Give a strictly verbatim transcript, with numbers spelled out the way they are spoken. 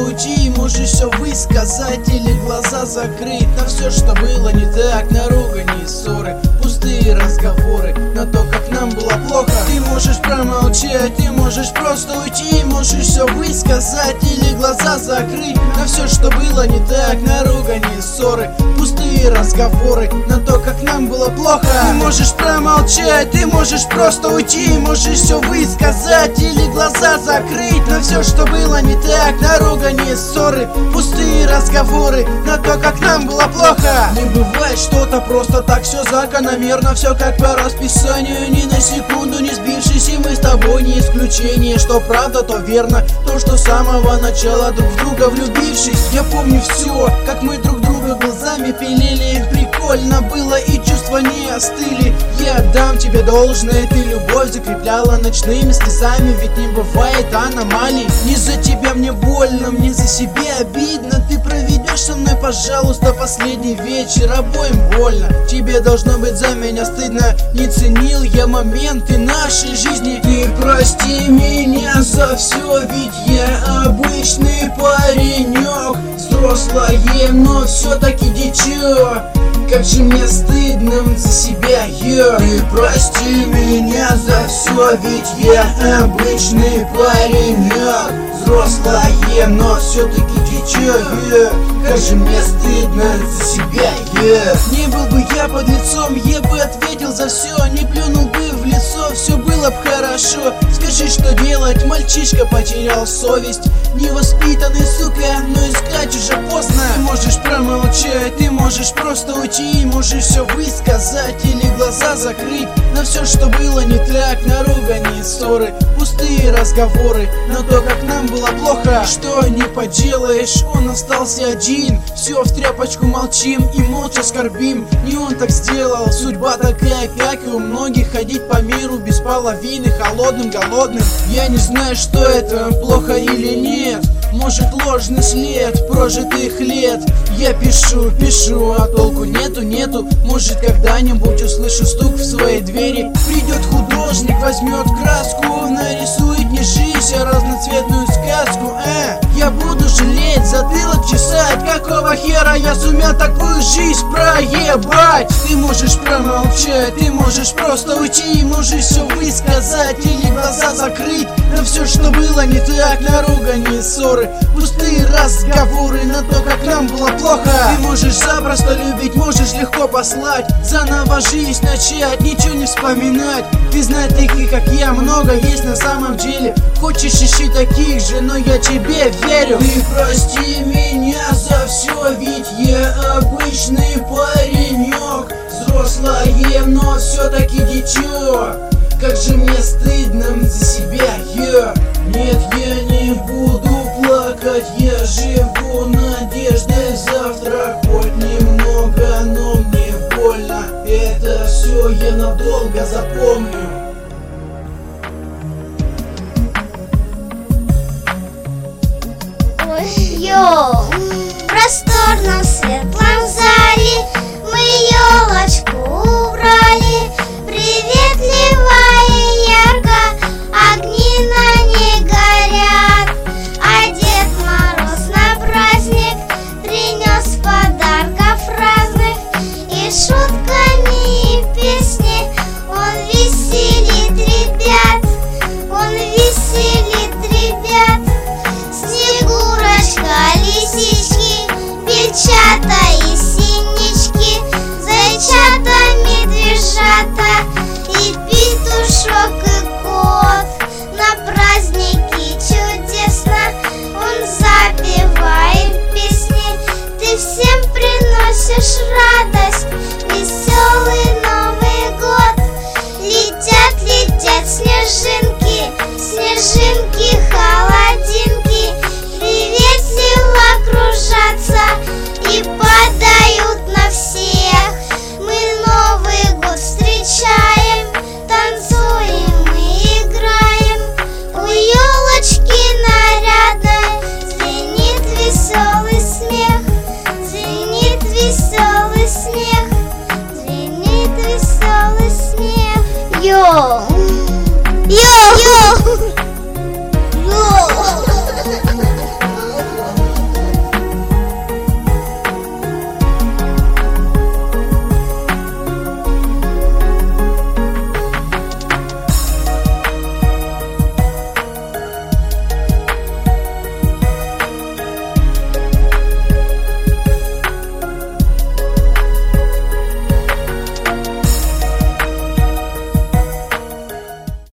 уйти, можешь все высказать или глаза закрыть на все, что было не так, на ругани и ссоры, пустые разговоры, на то, как нам было плохо. Ты можешь промолчать, ты можешь просто уйти, можешь все высказать или глаза закрыть на все, что было не так, на ругани и ссоры, пустые разговоры, на то, как нам было плохо. Ты можешь промолчать, ты можешь просто уйти, можешь все высказать или глаза закрыть на все, что было не так, на ругани и ссоры, пустые разговоры, на то, как нам было плохо. Не бывает что-то просто так, все закономерно, все как по расписанию, ни на секунду не сбившись, и мы с тобой не исключение. Что правда, то верно, то, что с самого начала друг в друга влюбившись. Я помню все, как мы друг друга глазами пилили, прикольно было и чувства не остыли. Я отдам тебе должное, ты любовь закрепляла ночными слезами, ведь не бывает аномалий. Не за тебя мне больно, мне за себя обидно. Ты проведешь со мной, пожалуйста, последний вечер, обоим больно. Тебе должно быть за меня стыдно, не ценил я моменты нашей жизни. Ты прости меня за все, ведь я обычный паренек, взрослое, но все-таки дичок. Как же мне стыдно за себя, yeah. Ты прости меня за все, ведь я обычный паренек, взрослое, но все-таки дичок, yeah. Как же мне стыдно за себя, yeah. Не был бы я под лицом, я бы ответил за все, не плюнул бы в лицо, все было бы хорошо. Скажи, что делать, мальчишка потерял совесть, невоспитанный, сука, но искать уже поздно. Ты можешь промолчать, ты можешь просто уйти, можешь все высказать или глаза закрыть на все, что было не так, на ругани и ссоры, пустые разговоры, на то, как нам было плохо. Что не поделаешь, он остался один, все в тряпочку молчим и молча скорбим. Не он так сделал, судьба такая, как и у многих, ходить по миру без половины, холодным, голодным. Я не знаю, что это, плохо или нет, может ложный след прожитых лет. Я пишу, пишу, а толку нету, нету. Может когда-нибудь услышу стук в своей двери, придет художник, возьмет краску, нарисует не жизнь, а разноцветную сказку. Э, я буду жалеть, затылок чесать, какого хера я сумел такую жизнь проебать. Ты можешь промолчать, ты можешь просто уйти, можешь все высказать или глаза закрыть на все, что было не так, на ругани и ссоры, пустые разговоры, на то, как нам было плохо. Ты можешь запросто любить, можешь легко послать, заново жизнь начать, ничего не вспоминать. Ты знаешь, таких как я много есть на самом деле, хочешь ищи таких же, но я тебе верю. Ты прости меня за все, ведь я обычный паренек, взрослое, но все-таки дичок. Как же мне стыдно за себя, я yeah. Нет, я не буду плакать, я живу надеждой завтра, хоть немного, но мне больно. Это все я надолго запомню. Ой, йоу, в просторном светлом зале мы елочку убрали, приветливая и ярко, огни на ней горят. А Дед Мороз на праздник принес подарков разных, и шутками и песни он веселит ребят, он веселит ребят. Снегурочка, лисички, бельчата и синички, зайчата, медвежата и петушок и кот. На празднике чудесно он запевает песни, ты всем приносишь радость, веселый Новый год. Летят, летят снежинки, снежинки, холодинки, приветливо кружатся и падают на всех. Мы Новый год встречаем, танцуем и играем, у елочки нарядной звенит веселый смех, звенит веселый смех, звенит веселый смех. Йоу!